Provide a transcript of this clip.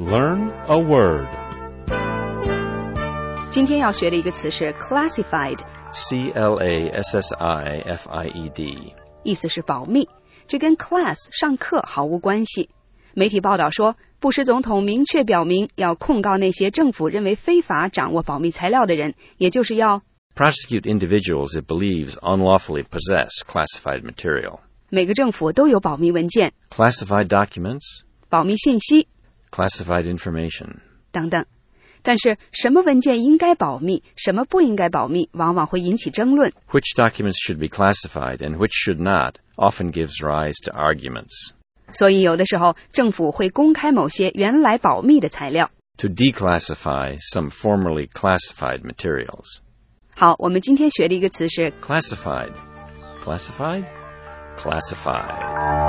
Learn a word. 今天要学的一个词是 classified， C-L-A-S-S-I-F-I-E-D， 意思是保密，这跟 class 上课毫无关系。媒体报道说，布什总统明确表明要控告那些政府认为非法掌握保密材料的人，也就是要 prosecute individuals it believes unlawfully possess classified material. 每个政府都有保密文件、 Classified documents, 保密信息 classified information. 等等。但是什么文件应该保密，什么不应该保密，往往会引起争论。 Which documents should be classified and which should not often gives rise to arguments. 所以有的时候政府会公开某些原来保密的材料。 To declassify some formerly classified materials. 好，我们今天学的一个词是 Classified. Classified? Classified.